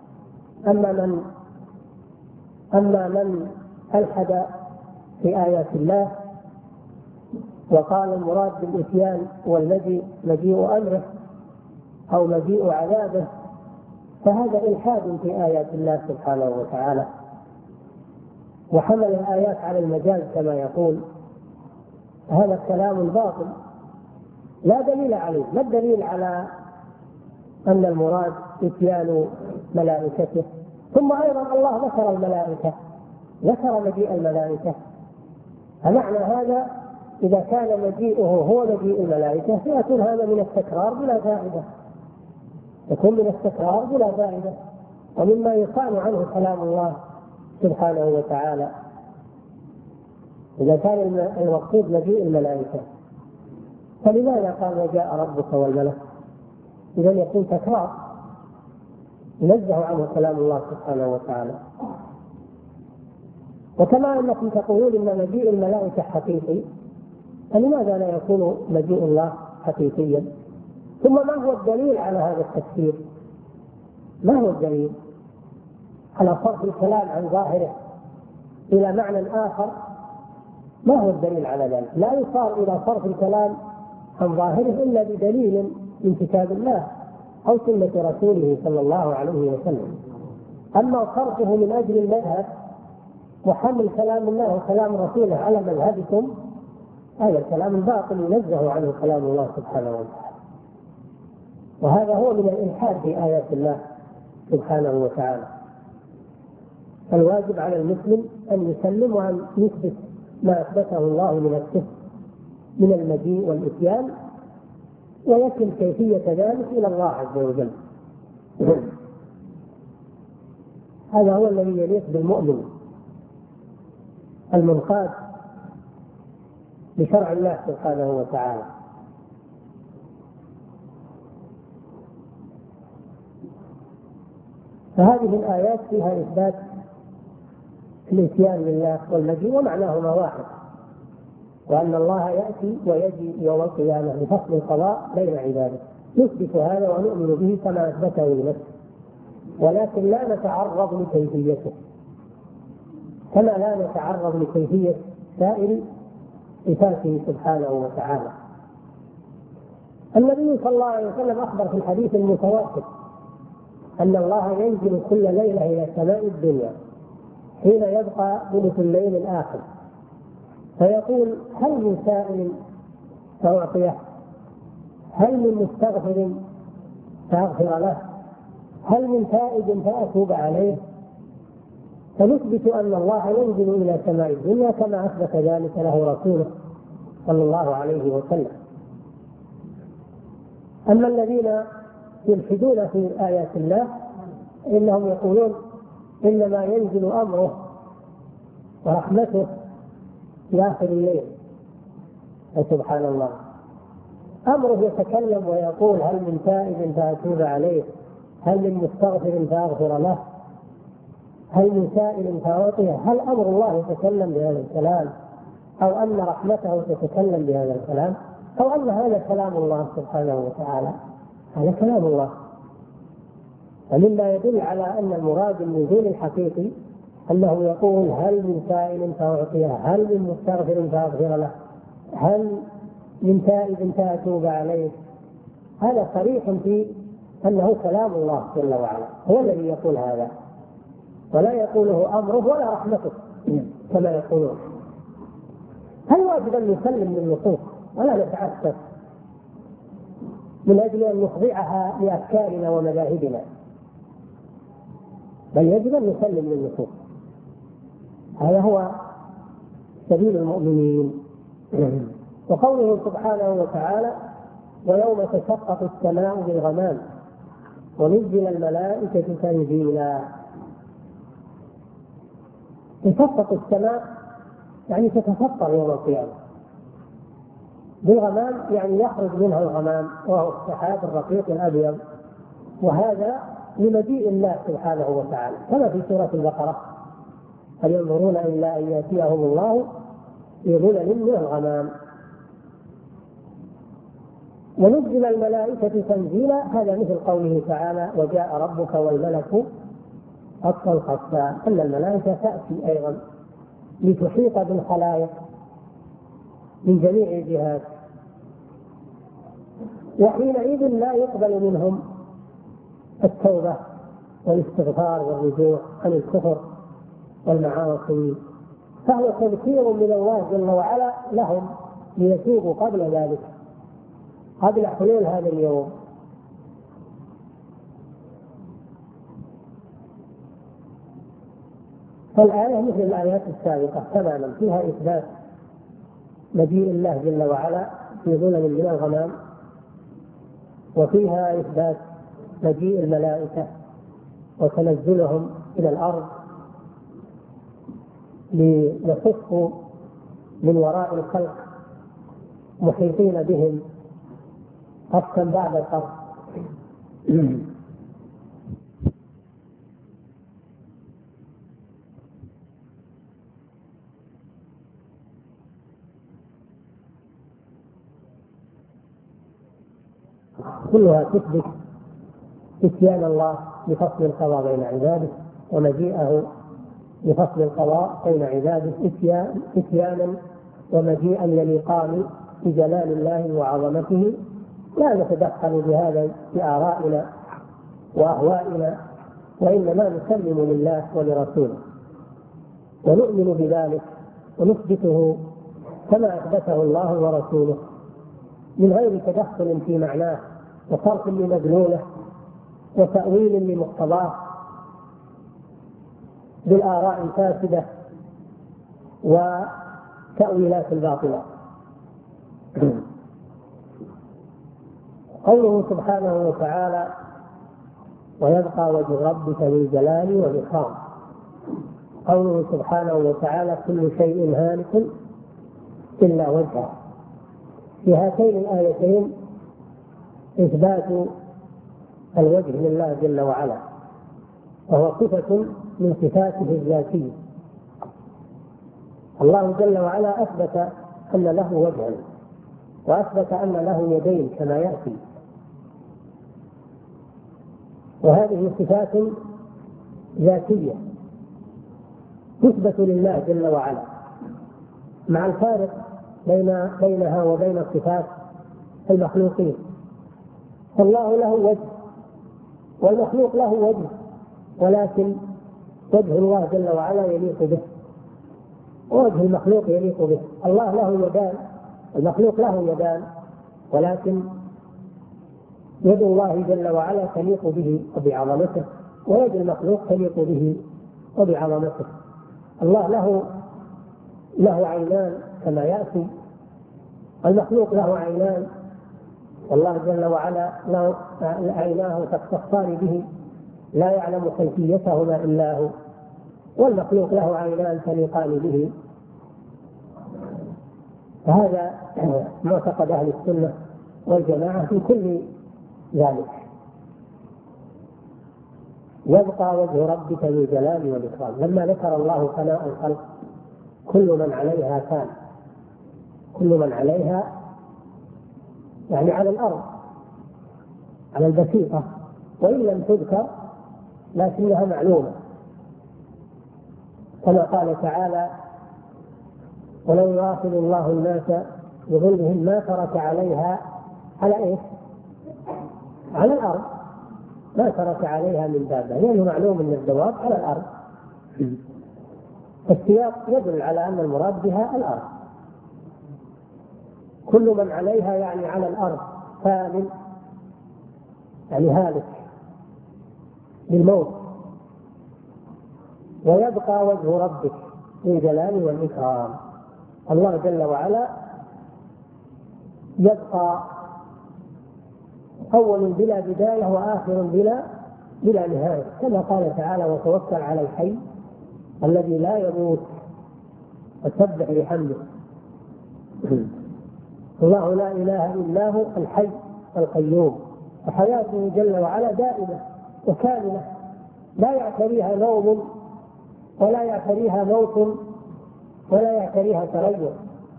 أما من ألحد في آيات الله وقال المراد بالإتيان والمجيء مجيء أمره أو مجيء عذابه، فهذا إلحاد في آيات الله سبحانه وتعالى، وحمل الآيات على المجاز كما يقول. هذا كلام باطل لا دليل عليه. ما الدليل على أن المراد إتيان ملائكته؟ ثم أيضا الله ذكر الملائكة، ذكر مجيء الملائكة، فمعنى هذا إذا كان مجيئه هو مجيء الملائكة فيكون هذا من التكرار بلا فائدة، يكون من التكرار بلا فائدة، ومما يصان عنه كلام الله سبحانه وتعالى إذا كان المقصود مجيء الملائكة. فلماذا قال وجاء ربك والملك؟ إذا يكون تكرار ينزه عنه كلام الله سبحانه وتعالى. وكما أنكم تقولون إن مجيء الملائكة حقيقي، فلماذا لا يكون مجيء الله حقيقيا؟ ثم ما هو الدليل على هذا التفسير؟ ما هو الدليل على صرف الكلام عن ظاهره إلى معنى آخر؟ ما هو الدليل على ذلك؟ لا يصار إلى صرف الكلام عن ظاهره إلا بدليل من كتاب الله أو سنة رسوله صلى الله عليه وسلم. أما صرفه من أجل المذهب وحمل كلام الله وكلام رسوله على مذهبكم، هذا الكلام الباطل ينزه عنه كلام الله سبحانه وتعالى، وهذا هو من الإلحاد في آيات الله سبحانه وتعالى. الواجب على المسلم أن يسلم وأن يثبت ما أثبته الله لنفسه من المجيء والإتيان، ويكل كيفية ذلك إلى الله عز وجل. هذا هو الذي يليق بالمؤمن المنقاد بشرع الله سبحانه وتعالى. فهذه الآيات فيها إثبات الإتيان لله والمجيء ومعناهما واحد، وأن الله يأتي ويجي يوم القيامة لفصل القضاء بين عباده. نثبت هذا ونؤمن به كما أثبته لنفسه، ولكن لا نتعرض لكيفيته كما لا نتعرض لكيفية سائر صفاته سبحانه وتعالى. النبي صلى الله عليه وسلم أخبر في الحديث المتواتر أن الله ينزل كل ليلة إلى سماء الدنيا حين يبقى ثلث الليل الآخر، فيقول: هل من سائل فأعطيه؟ هل من مستغفر فأغفر له؟ هل من تائب فأتوب عليه؟ فنثبت أن الله ينزل إلى سماء الدنيا كما أثبت ذلك له رسوله صلى الله عليه وسلم. أما الذين يلحدون في آيات الله إنهم يقولون إنما ينزل أمره ورحمته في آخر الليل. سبحان الله، أمره يتكلم ويقول: هل من تائب فأتوب عليه؟ هل من مستغفر فأغفر له؟ هل من سائل فأعطيه؟ هل أمر الله يتكلم بهذا الكلام؟ أو أن رحمته تتكلم بهذا الكلام؟ أو أن هذا كلام الله سبحانه وتعالى؟ هذا كلام الله. ومما يدل على أن المراد النزول الحقيقي أنه يقول: هل من سائل فأعطيه؟ هل من مستغفر فأغفر له؟ هل من تائب فأتوب عليه؟ هذا صريح في أنه كلام الله جل وعلا، هو الذي يقول هذا، ولا يقوله أمره ولا رحمته كما يقولون. هل واجب أن نسلم للنصوص ولا نتعسف من أجل أن نخضعها لأفكارنا ومذاهبنا؟ بل يجب أن نسلم للنصوص. هذا هو سبيل المؤمنين. وقوله سبحانه وتعالى: ويوم تشقق السماء بالغمام ونزل الملائكة تنزيلا. تشقق السماء يعني تتفطر يوم القيامة. بالغمام يعني يخرج منها الغمام وهو السحاب الرقيق الأبيض، وهذا لمجيء الله سبحانه وتعالى كما في سورة البقرة: هل ينظرون إلا أن يأتيهم الله في ظلل من الغمام. ونزل الملائكة تنزيلا، هذا مثل قوله تعالى: وجاء ربك والملك صفا صفا، أن الملائكة تأتي أيضا لتحيط بالخلائق من جميع الجهات، وحينئذ لا يقبل منهم التوبة والاستغفار والرجوع عن الكفر والمعاصي، فهو تذكير من الله جل وعلا لهم ليتوبوا قبل ذلك، قبل حلول هذا اليوم. فالآية مثل الآيات السابقة تماما، فيها إثبات مجيء الله جل وعلا في ظلل من الغمام، وفيها إثبات مجيء الملائكة وتنزلهم إلى الأرض ليصفوا من وراء الخلق محيطين بهم قصا بعد قص. كلها تثبت اتيان الله لفصل القضاء بين عباده ومجيئه لفصل القضاء بين عباده اتيانا ومجيئا يليقان بجلال الله وعظمته. لا نتدخل بهذا بآرائنا وأهوائنا، وإنما نسلم لله ولرسوله ونؤمن بذلك ونثبته كما أثبته الله ورسوله من غير تدخل في معناه وصرف لمدلوله وتأويل لمقتضاه بالآراء الفاسدة وتأويلات الباطلة. قوله سبحانه وتعالى: ويبقى وجه ربك ذو الجلال والإكرام. قوله سبحانه وتعالى: كل شيء هالك إلا وجهه. في هاتين الآيتين إثبات الوجه لله جل وعلا، وهو صفة من صفاته الذاتية. الله جل وعلا أثبت أن له وجها، وأثبت أن له يدين كما يأتي، وهذه صفات ذاتية تثبت لله جل وعلا، مع الفارق بينها وبين صفات المخلوقين. فالله له وجه والمخلوق له وجه، ولكن وجه الله جل وعلا يليق به، ووجه المخلوق يليق به. الله له يدان، المخلوق له يدان، ولكن يد الله جل وعلا تليق به وبعظمته، ويد المخلوق تليق به وبعظمته. الله له عينان كما يأتي، المخلوق له عينان، والله جل وعلا له عيناه تختصان به لا يعلم كيفيتهما إلا هو، والمخلوق له عينان تليقان به. فهذا معتقد أهل السنة والجماعة في كل ذلك. يبقى وجه ربك ذو الجلال والإكرام. لما ذكر الله فناء الخلق كل من عليها فان، كل من عليها يعني على الأرض، على البسيطة، وإن لم تذكر لكنها معلومة، كما قال تعالى: ولو يؤاخذ الله الناس بظلمهم ما ترك عليها على إيش؟ على الأرض، ما ترك عليها من دابة، يعني معلوم أن الدواب على الأرض. السياق يدل على أن المراد بها الأرض. كل من عليها يعني على الأرض فان، يعني هالك بالموت. ويبقى وجه ربك ذو الجلال والإكرام. الله جل وعلا يبقى أول بلا بداية وآخر بلا نهاية، كما قال تعالى: وتوكل على الحي الذي لا يموت وسبح بحمده. الله لا إله إلا هو الحي القيوم، وحياته جل وعلا دائمة وكاملة، لا يعتريها نوم ولا يعتريها موت ولا يعتريها تغير،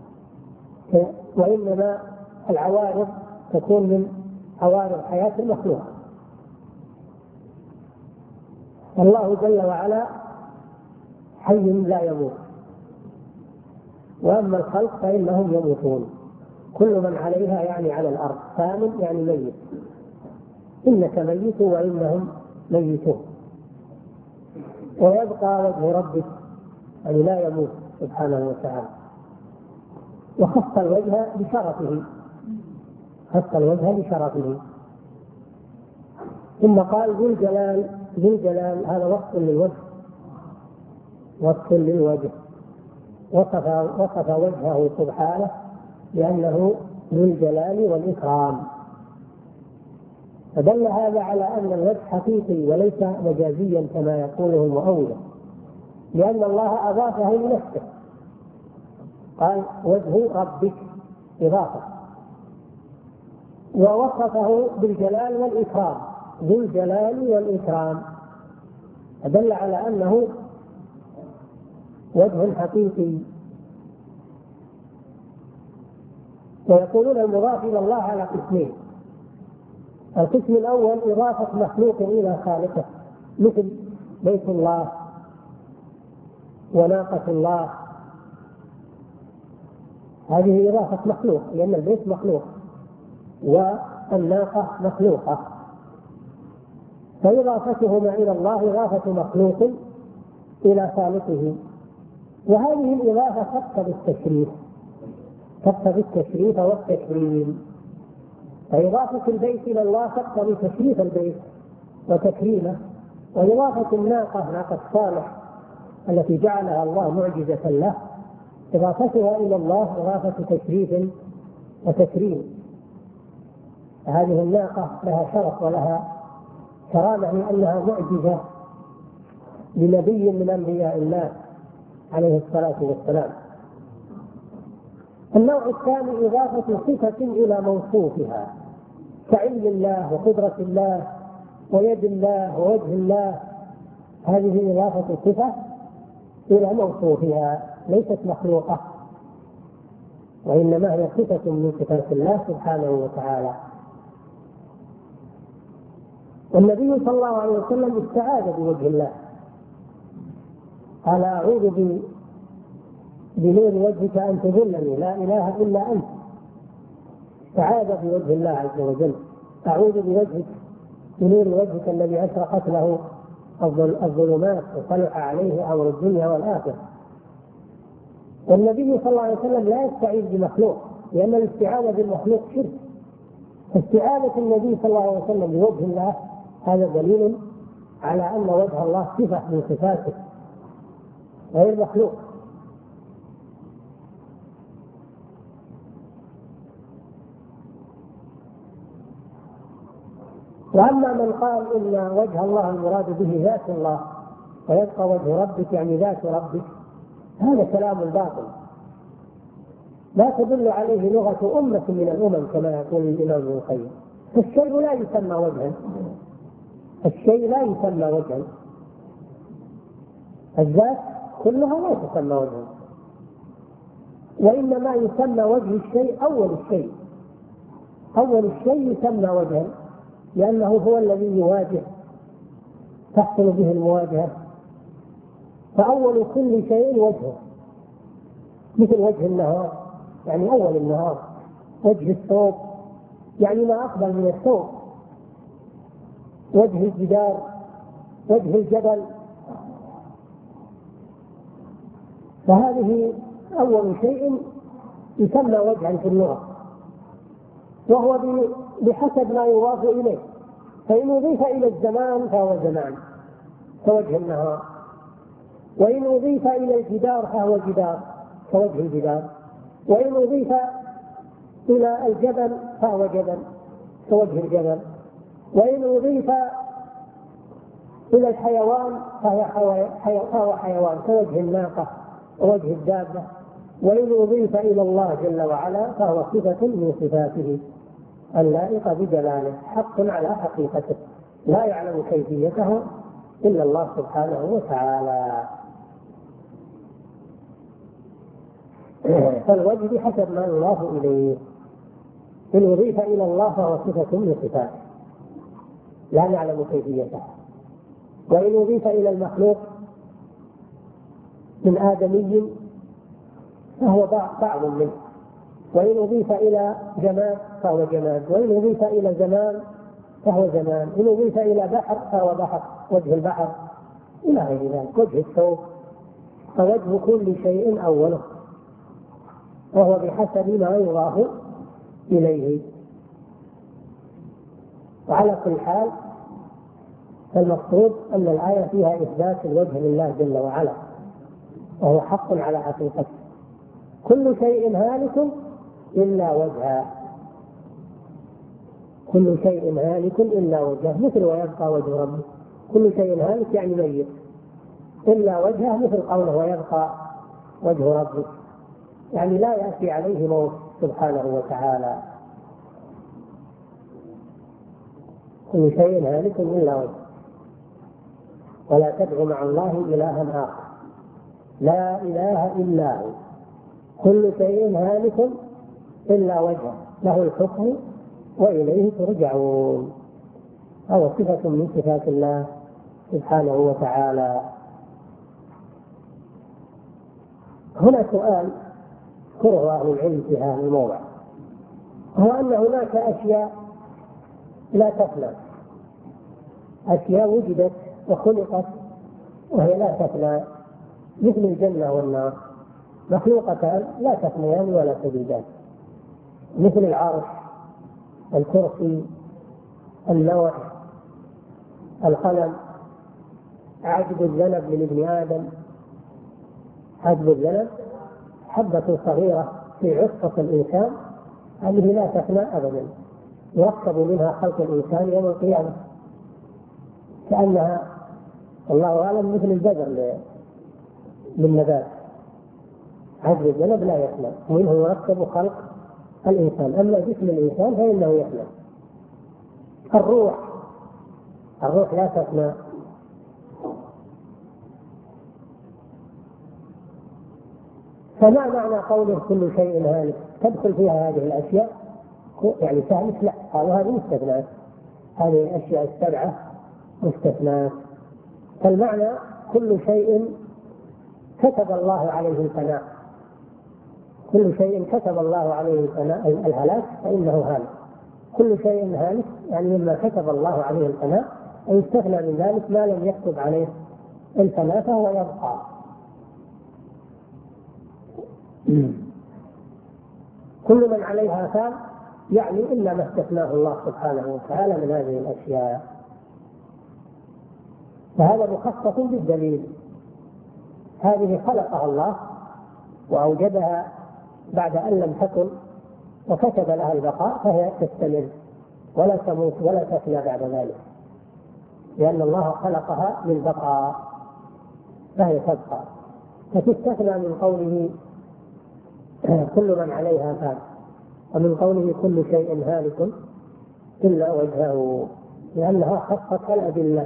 وإنما العوارض تكون من عوارض حياة المخلوق. الله جل وعلا حي لا يموت، وأما الخلق فإنهم يموتون. كل من عليها يعني على الأرض، فان يعني ميت، إنك ميت وإنهم ميتون. ويبقى وجه ربك يعني لا يموت سبحانه وتعالى. وخص الوجه بشرفه، خص الوجه بشرفه. ثم قال ذو الجلال. ذو الجلال هذا وصف للوجه، وصف للوجه. وصف وجهه سبحانه بأنه ذو الجلال والإكرام، فدل هذا على أن الوجه حقيقي وليس مجازيا كما يقوله المؤولة، لأن الله أضافه لنفسه، قال وجه ربك إضافة، ووصفه بالجلال والإكرام، ذو الجلال والإكرام، فدل على أنه وجه حقيقي. ويقولون المضاف إلى الله على قسمين: القسم الأول إضافة مخلوق إلى خالقه، مثل بيت الله وناقة الله، هذه إضافة مخلوق، لأن البيت مخلوق والناقة مخلوقة، فإضافتهما إلى الله إضافة مخلوق إلى خالقه. وهذه الإضافة تقتضي التشريف، تقتضي التشريف والتكريم. فإضافة البيت إلى الله تقتضي تشريف البيت وتكريمه، وإضافة الناقة، ناقة صالح التي جعلها الله معجزة له، إضافتها إلى الله إضافة تشريف وتكريم. هذه الناقة لها شرف ولها كرامة لأنها معجزة لنبي من أنبياء الله عليه الصلاة والسلام. النوع الثاني إضافة صفة إلى موصوفها كعلم الله وقدرة الله ويد الله ووجه الله، هذه إضافة صفة إلى موصوفها ليست مخلوقة، وإنما هي صفة من صفات الله سبحانه وتعالى. والنبي صلى الله عليه وسلم استعاذ بوجه الله، قال أعوذ بنور وجهك أن تذلني لا إله إلا أنت، استعاذ بوجه الله عز وجل، أعوذ بنور وجهك الذي أشرقت له الظلمات وصلح عليه أمر الدنيا والآخرة. والنبي صلى الله عليه وسلم لا يستعيذ بمخلوق، لأن الاستعاذة بالمخلوق شرك. فاستعاذة النبي صلى الله عليه وسلم بوجه الله هذا دليل على أن وجه الله صفة من صفاته غير مخلوق. وأما من قال إن وجه الله المراد به ذات الله ويبقى وجه ربك يعني ذات ربك، هذا كلام باطل لا تدل عليه لغة أمة من الأمم كما يقول الإمام ابن القيم. الشيء لا يسمى وجها، الشيء لا يسمى وجها، الذات كلها لا تسمى وجها، وإنما يسمى وجه الشيء أول الشيء، أول الشيء يسمى وجها لأنه هو الذي يواجه تحصل به المواجهة، فأول كل شيء وجهه، مثل وجه النهار يعني أول النهار، وجه الثوب يعني ما أقبل من الثوب، وجه الجدار، وجه الجبل، فهذه أول شيء يسمى وجها في اللغة، وهو بحسب ما يضاف إليه، فإن أضيف إلى الزمان فهو زمان كوجه النهار، وإن أضيف إلى الجدار فهو جدار كوجه الجدار، وإن أضيف إلى الجبل فهو جبل كوجه الجبل، وإن أضيف إلى الحيوان فهو حيوان كوجه الناقة ووجه الدابة، وإن أضيف إلى الله جل وعلا فهو صفة من صفاته اللائقة بجلاله، حق على حقيقته لا يعلم كيفيته إلا الله سبحانه وتعالى. فالوجه بحسب ما يضاف إليه، إن أضيف إلى الله فهو صفة من صفاته لا نعلم كيفيته، وإن أضيف إلى المخلوق من آدمي فهو بعض منه، وإن أضيف إلى جماد فهو جماد، وإن أضيف إلى زمان فهو زمان، إن أضيف إلى بحر فهو بحر وجه البحر إلى غير ذلك، وجه الثوب، فوجه كل شيء أوله وهو بحسب ما يضاف إليه. وعلى كل حال فالمقصود أن الآية فيها إثبات الوجه لله جل وعلا وهو حق على حقيقته، كل شيء هالك إلا وجهه، كل شيء هالك إلا وجهه، مثل ويبقى وجه ربه، كل شيء هالك يعني ميت إلا وجهه، مثل قوله ويبقى وجه ربه يعني لا يأتي عليه موت سبحانه وتعالى، كل شيء هالك إلا وجهه، ولا تدع مع الله إلها آخر لا إله إلا هو، كل شيء هالك إلا وجهه له الحكم وإليه ترجعون، هو صفة من صفات الله سبحانه وتعالى. هنا سؤال ذكره أهل العلم في هذا الموضع، هو أن هناك أشياء لا تفنى، أشياء وجدت وخلقت وهي لا تفنى، مثل الجنة والنار مخلوقتان لا تفنيان ولا تبيدان، مثل العرش، الكرسي، اللوح، القلم، عجب الذنب من ابن آدم، عجب الذنب حبة صغيرة في عصفة الإنسان هذه لا تفنى أبدا، يركب منها خلق الإنسان يوم القيامة كأنها الله أعلم مثل البذر للنبات، هذا الجنب لا يفنى، ومنه يركب خلق الإنسان. أما جسم الإنسان فإنه يفنى. الروح لا تفنى. فما معنى قوله كل شيء هالك؟ تدخل فيها هذه الأشياء يعني ثالث؟ لا، قالوا هذه مستثنات، هذه الأشياء السبعة مستثنات. فالمعنى كل شيء كتب الله عليه الفناء، كل شيء كتب الله عليه الهلاك فإنه هالك. كل شيء هالك يعني مما كتب الله عليه الفناء، أي استثنى من ذلك ما لم يكتب عليه الفناء فهو يبقى. كل من عليها فان يعني إلا ما استثناه الله سبحانه وتعالى من هذه الأشياء، فهذا مخصص بالدليل. هذه خلقها الله وأوجدها بعد أن لم تكن وكتب لها البقاء، فهي تستمر ولا تموت ولا تفنى بعد ذلك، لأن الله خلقها للبقاء فهي تبقى. فتستثنى من قوله كل من عليها فان، ومن قوله كل شيء هالك إلا وجهه، لأنها خصت الأدلة.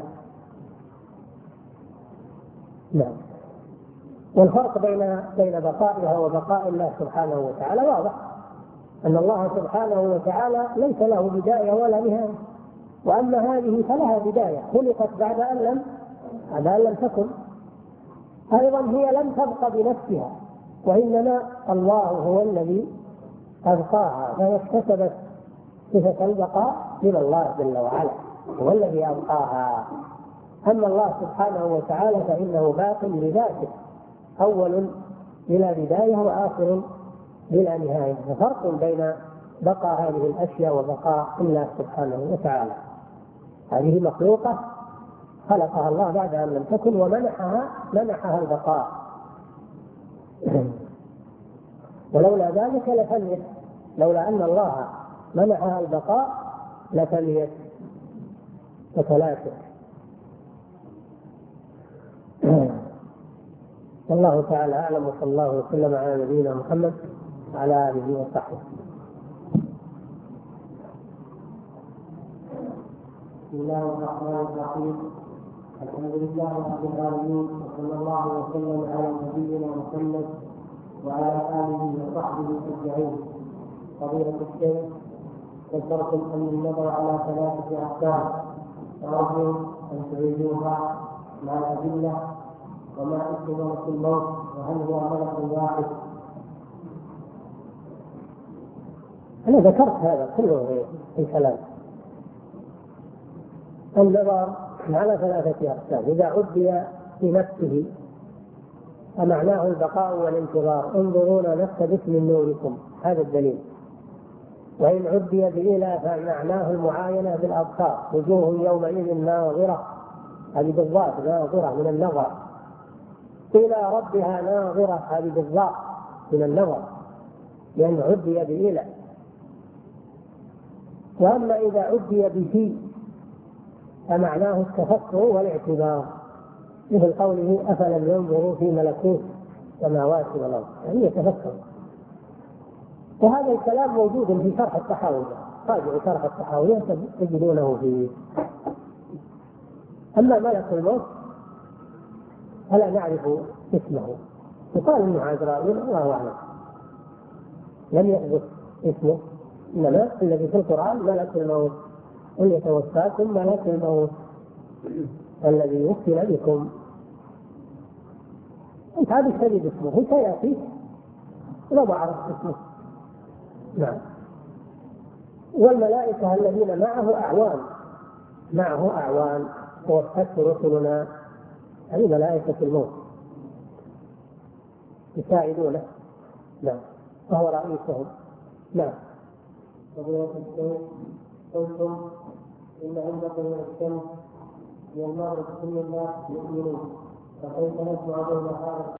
نعم. والفرق بين بقائها وبقاء الله سبحانه وتعالى واضح، أن الله سبحانه وتعالى ليس له بداية ولا نهاية، وأما هذه فلها بداية، خلقت بعد أن لم تكن. أيضا هي لم تبق بنفسها، وإنما الله هو الذي أبقاها، فهي اكتسبت صفة البقاء من الله جل وعلا، هو الذي أبقاها. أما الله سبحانه وتعالى فإنه باق لذاته، أول بلا بداية وآخر بلا نهاية. ففرق بين بقاء هذه الأشياء وبقاء الله سبحانه وتعالى. هذه مخلوقة خلقها الله بعد أن لم تكن ومنحها البقاء، ولولا ذلك لفنيت، لولا أن الله منحها البقاء لفنيت وتلاشت. والله تعالى أعلم، وصلى الله وسلم على نبينا محمد وعلى آله وصحبه. بسم الله الرحمن الرحيم. الحمد لله رب العالمين، وصلى الله وسلم على نبينا محمد وعلى آله وصحبه أجمعين. فضيلة الشيخ، ذكرتم أن النظر على ثلاثة أقسام، أرجو أن تعيدوها مع الأدلة، وما اسم ملك الموت، وهل هو ملك واحد؟ أنا ذكرت هذا كله في الكلام. النظر على ثلاثة أقسام، إذا عدي في نفسه فمعناه البقاء والانتظار، انظرونا نقتبس من نوركم، هذا الدليل. وإن عدي بإلى فمعناه المعاينة بالأبصار، وجوه يومئذ ناظرة، هذه بالضاد ناظرة من النظر، إلى ربها ناظرة، هذه بالضاد من النظر، لأن عدي بإلى. وأما إذا عدي بفي فمعناه التفكر والاعتبار، مثل قوله أفلم ينظروا في ملكوت السماوات والأرض، يعني يتفكر. وهذا الكلام موجود في شرح الطحاوية، راجعوا شرح الطحاوية تجدونه فيه. أما ملك الموت فلا نعرف اسمه، يقال انه عزرائيل، الله اعلم، لم يثبت اسمه، انما الذي في القرآن ملك الموت، قل يتوفاكم ملك الموت الذي وكل بكم. انت هذا الشديد اسمه سيأتي لو عرفت اسمه. نعم. والملائكة الذين معه أعوان توفته رسلنا، هذه ملائكة الموت يساعدونه. نعم. وهو رئيسهم. نعم. قلتم إن عندكم من الشمس والمغرب كل الناس يؤمنون، فكيف نسمع بين هذا